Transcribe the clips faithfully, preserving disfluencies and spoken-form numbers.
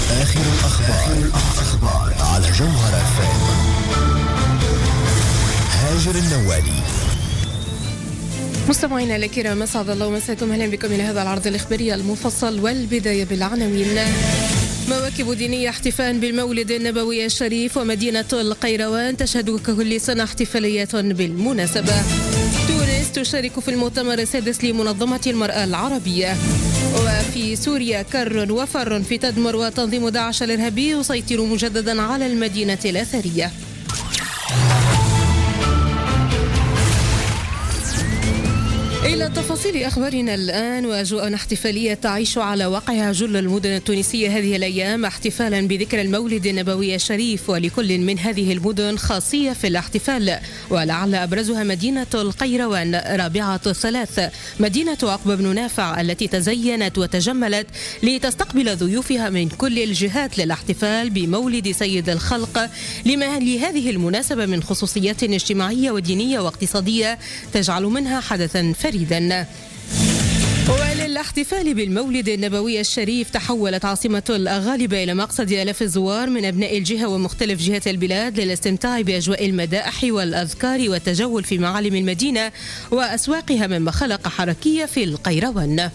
آخر الأخبار على جوهر اف ام. هاجر النوالي. مستمعينا الكرام، اسعد الله مساكم، اهلا بكم الى هذا العرض الاخباري المفصل، والبدايه بالعناوين. مواكب دينيه احتفاء بالمولد النبوي الشريف، ومدينه القيروان تشهد ككل سنه احتفاليات بالمناسبه. تونس تشارك في المؤتمر السادس لمنظمه المراه العربيه. وفي سوريا كر وفر في تدمر، وتنظيم داعش الارهابي يسيطر مجددا على المدينه الاثريه. إلى تفاصيل أخبارنا الآن. وأجواء احتفالية تعيش على واقعها جل المدن التونسية هذه الأيام، احتفالا بذكرى المولد النبوي الشريف، ولكل من هذه المدن خاصية في الاحتفال، ولعل أبرزها مدينة القيروان رابعة الثلاث، مدينة عقبة بن نافع التي تزينت وتجملت لتستقبل ضيوفها من كل الجهات للاحتفال بمولد سيد الخلق، لما لهذه المناسبة من خصوصيات اجتماعية ودينية واقتصادية تجعل منها حدثا فريدا. وللاحتفال بالمولد النبوي الشريف تحولت عاصمة الغالبة إلى مقصد آلاف الزوار من أبناء الجهة ومختلف جهات البلاد للاستمتاع بأجواء المدائح والأذكار والتجول في معالم المدينة وأسواقها، مما خلق حركية في القيروان.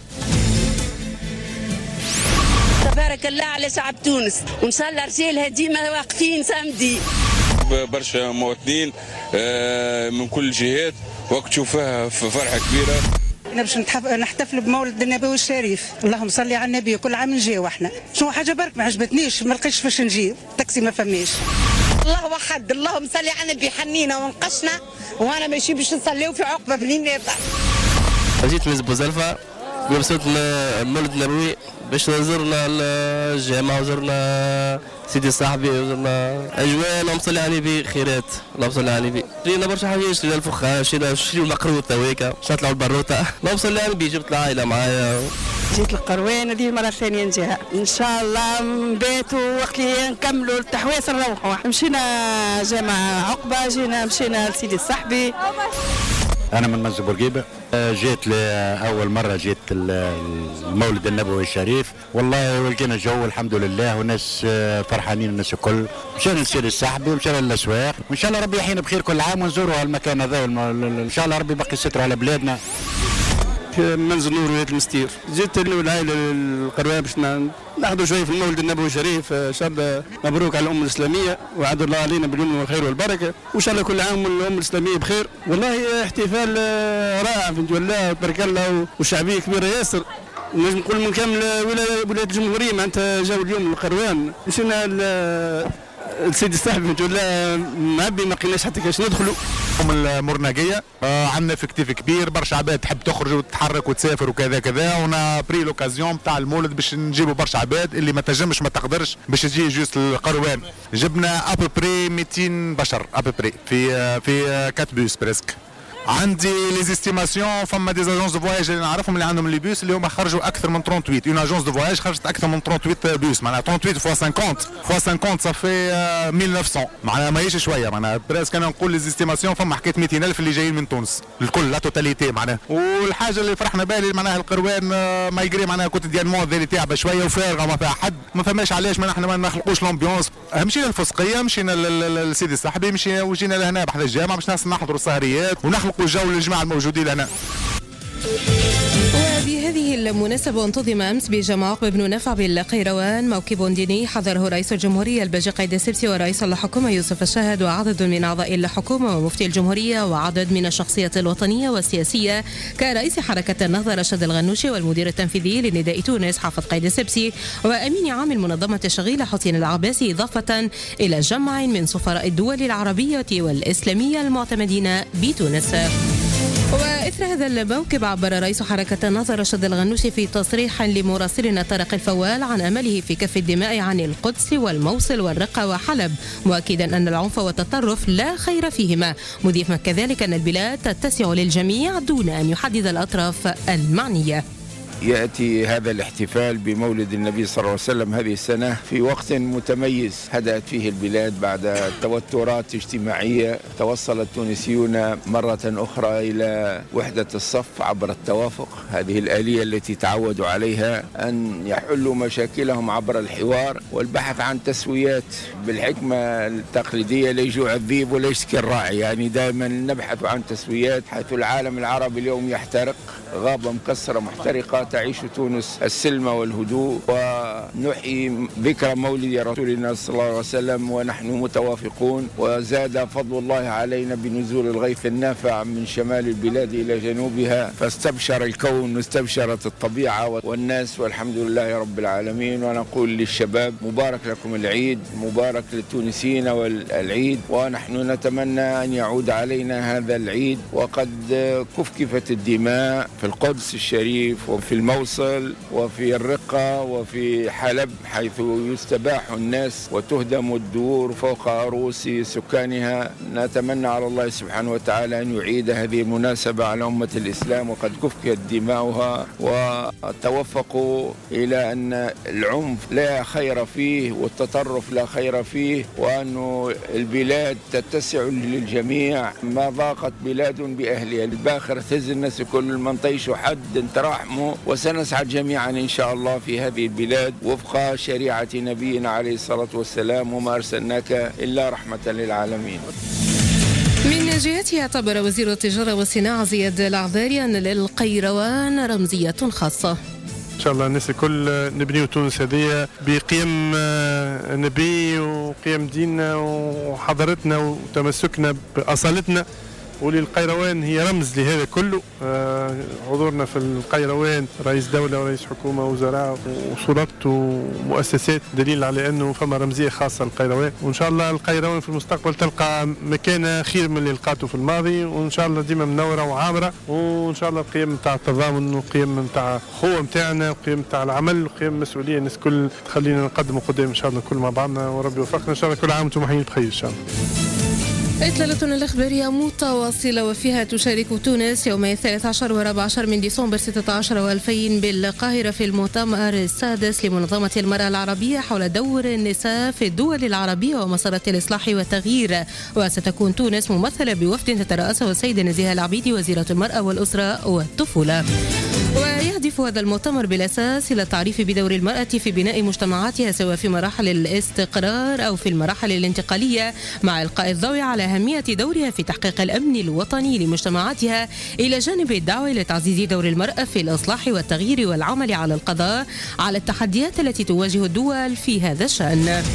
تبارك الله على شعب تونس، وإن شاء الله رجالها ديما واقفين سامدين. برشا مواطنين من كل الجهات، وقت تشوفها في فرحة كبيرة. باش نحتفل بمولد النبوي الشريف، اللهم صل على النبي. كل عام نجيو احنا، شنو حاجه برك ما عجبتنيش، ما لقيتش فاش نجي، التاكسي ما فماش. الله وحد، اللهم صل على النبي. حنينا ونقشنا وانا ماشي باش نصليو في عقبه بليناطه. جيت من بوزلفه بمسوت المولد النبوي باش زرنا الجامع وزرنا سيدي صاحبي وزرنا اجواء، اللهم صل على النبي، خيرات، اللهم صل على النبي. شرينا برشا حاجات، شرينا الفخار، شرينا شرينا المقروطه وهيك، نطلعوا البروطه، اللهم صل على النبي. جبت العائله معايا. جيت القروان هذه المره الثانيه نجيها، ان شاء الله نباتوا وقت اللي نكملوا التحويس نروحوا. مشينا جامع عقبه، جينا مشينا لسيدي صاحبي. أنا من منزل بورقيبة، جيت لأول مرة جيت المولد النبوي الشريف، والله لقينا جو الحمد لله، والناس فرحانين الناس الكل. مشينا لسيدي الصاحبي ومشينا للأسواق، وإن شاء الله ربي يحيينا بخير كل عام ونزوروا هالمكان هذا، إن شاء الله ربي يبقي ستر على بلادنا. منزل نور ولاية المستير، جيت العائلة القروان باش ناخذوا شوية في المولد النبوي الشريف. ان شاء الله مبروك على الأمة الإسلامية، وعد الله علينا باليمن والخير والبركة، وإن شاء الله كل عام والأمة الإسلامية بخير. والله احتفال رائع بنت الله، تبارك الله، وشعبية كبيرة ياسر. نجم نقول من كامل ولاية الجمهورية معناتها جاوا اليوم القروان. مشينا السيد الصاحبي بنت الله معبي، ما لقيناش حتى كاش ندخلوا. المرناقيه آه عندنا افكتيف كبير، برشا عباد تحب تخرج وتتحرك وتسافر وكذا كذا، ونا بري لوكازيون تاع المولد باش نجيبوا برشا عباد اللي ما تنجمش ما تقدرش باش تجي جوست القروان. جبنا ابوبري مئتين بشر ابوبري في في كات بوس بريسك. عندي لي زيستيماسيون، فما دي اجونس دو فواياج اللي نعرفهم اللي عندهم لي بوس اللي هما خرجوا اكثر من ثمانية وثلاثين. اون اجونس دو فواياج خرجت اكثر من ثمانية وثلاثين بوس، معناها ثمانية وثلاثين فوا خمسين فوا خمسين صافي ألف وتسعمية، معناها ماهيش شويه، معناها بريسك انا نقول لي زيستيماسيون فما حكايه مئتين ألف اللي جايين من تونس الكل، لا توتاليتي معناها. والحاجه اللي فرحنا بالي معناها القروان ما يجري معناها كوتيديانمون ذي تعبه شويه وفارغه ما فيها حد، ما فماش علاش ما احنا ما نخلقوش لومبيونس. مشينا الفسقيه، مشينا لسيدي الصاحبي، مشينا وجينا لهنا بحذا الجامع باش نحضروا السهريات ونخلقوا جو للجماعه موجودين هنا. وبهذه المناسبة انتظم أمس بجامع عقبة بن نافع بالقيروان موكب ديني حضره رئيس الجمهورية الباجي قايد السبسي ورئيس الحكومة يوسف الشاهد وعدد من أعضاء الحكومة ومفتي الجمهورية وعدد من الشخصيات الوطنية والسياسية كرئيس حركة النهضة رشاد الغنوشي والمدير التنفيذي لنداء تونس حافظ قايد السبسي وأمين عام المنظمة الشغيلة حسين العباسي، إضافة إلى جمع من سفراء الدول العربية والإسلامية المعتمدين بتونس. وإثر هذا الموكب عبر رئيس حركة النهضة رشاد الغنوشي في تصريح لمراسلنا طارق الفوال عن أمله في كف الدماء عن القدس والموصل والرقة وحلب، مؤكدا أن العنف والتطرف لا خير فيهما، مضيفا كذلك أن البلاد تتسع للجميع دون أن يحدد الأطراف المعنية. يأتي هذا الاحتفال بمولد النبي صلى الله عليه وسلم هذه السنة في وقت متميز هدأت فيه البلاد بعد توترات اجتماعية. توصل التونسيون مرة أخرى إلى وحدة الصف عبر التوافق، هذه الآلية التي تعودوا عليها، أن يحلوا مشاكلهم عبر الحوار والبحث عن تسويات. بالحكمة التقليدية لا يجوع الذئب ولا يشتكي الراعي، يعني دائما نبحث عن تسويات. حيث العالم العربي اليوم يحترق، غابة مكسرة محترقة، تعيش تونس السلم والهدوء، ونحيي ذكرى مولد رسولنا صلى الله عليه وسلم ونحن متوافقون. وزاد فضل الله علينا بنزول الغيث النافع من شمال البلاد إلى جنوبها، فاستبشر الكون واستبشرت الطبيعة والناس، والحمد لله رب العالمين. ونقول للشباب مبارك لكم العيد، مبارك للتونسيين والعيد، ونحن نتمنى أن يعود علينا هذا العيد وقد كفكفت الدماء في القدس الشريف وفي الموصل وفي الرقة وفي حلب، حيث يستباح الناس وتهدم الدور فوق رؤوس سكانها. نتمنى على الله سبحانه وتعالى أن يعيد هذه المناسبة على أمة الإسلام وقد كفكت دماؤها، وتوفقوا إلى أن العنف لا خير فيه والتطرف لا خير فيه، وأن البلاد تتسع للجميع. ما ضاقت بلاد بأهلها، الباخر تهز الناس كل من طيش حد ترحموا، وسنسعد جميعا إن شاء الله في هذه البلاد وفق شريعة نبينا عليه الصلاة والسلام، وما أرسلناك إلا رحمة للعالمين. من جهته اعتبر وزير التجارة والصناعة زياد العذاري أن للقيروان رمزية خاصة. إن شاء الله الناس الكل نبنيو تونس هذه بقيم نبي وقيم ديننا وحضارتنا وتمسكنا بأصالتنا، وللقيروان هي رمز لهذا كله. حضورنا في القيروان رئيس دولة ورئيس حكومة وزراء وسلطات ومؤسسات دليل على أنه فما رمزية خاصة للقيروان، وإن شاء الله القيروان في المستقبل تلقى مكانة خير من اللي لقاته في الماضي، وإن شاء الله ديما منورة وعامرة، وإن شاء الله القيم متاع التضامن وقيم متاع الخوة متاعنا وقيم متاع العمل وقيم مسؤولية الناس كل تخلينا نقدموا قدام إن شاء الله كل مع بعضنا، وربي يوفقنا إن شاء الله. كل عام وأنتم حيين بخير إن شاء الله. إطلالتنا الإخبارية متواصلة وفيها تشارك تونس يوم الثالث عشر والرابع عشر من ديسمبر ستة عشر وألفين بالقاهرة في المؤتمر السادس لمنظمة المرأة العربية حول دور النساء في الدول العربية ومسارات الإصلاح والتغيير. وستكون تونس ممثلة بوفد تترأسه السيدة نزيهة العبيدي وزيرة المرأة والأسرة والطفولة. ويهدف هذا المؤتمر بالأساس إلى التعريف بدور المرأة في بناء مجتمعاتها سواء في مراحل الاستقرار أو في المراحل الانتقالية، مع إلقاء الضوء على أهمية دورها في تحقيق الأمن الوطني لمجتمعاتها، إلى جانب الدعوة إلى تعزيز دور المرأة في الإصلاح والتغيير والعمل على القضاء على التحديات التي تواجه الدول في هذا الشأن.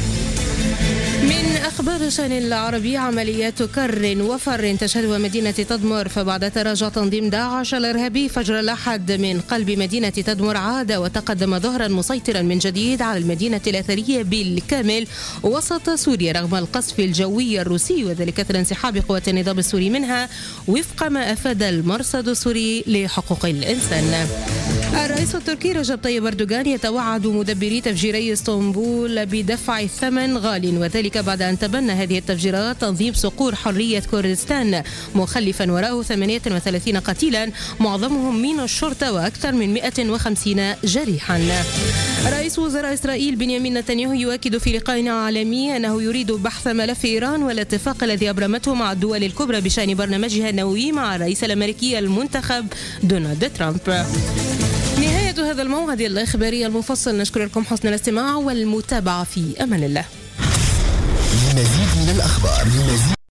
من أخبار الشأن العربي، عمليات كر وفر تشهدها مدينة تدمر، فبعد تراجع تنظيم داعش الإرهابي فجر الأحد من قلب مدينة تدمر عاد وتقدم ظهرا مسيطرا من جديد على المدينة الأثرية بالكامل وسط سوريا رغم القصف الجوي الروسي، وذلك أثر انسحاب قوات النظام السوري منها وفق ما أفاد المرصد السوري لحقوق الإنسان. الرئيس التركي رجب طيب أردوغان يتوعد مدبري تفجيري اسطنبول بدفع الثمن غال، وذلك بعد أن تبنى هذه التفجيرات تنظيم صقور حرية كردستان، مخلفا وراءه ثمانية وثلاثين قتيلا معظمهم من الشرطة وأكثر من مئة وخمسين جريحا. رئيس وزراء إسرائيل بنيامين نتنياهو يؤكد في لقاء عالمي أنه يريد بحث ملف إيران والاتفاق الذي أبرمته مع الدول الكبرى بشأن برنامجها النووي مع الرئيس الأمريكي المنتخب دونالد ترامب. نهاية هذا الموعد الإخباري المفصل، نشكر لكم حسن الاستماع والمتابعة في أمان الله. لمزيد من الأخبار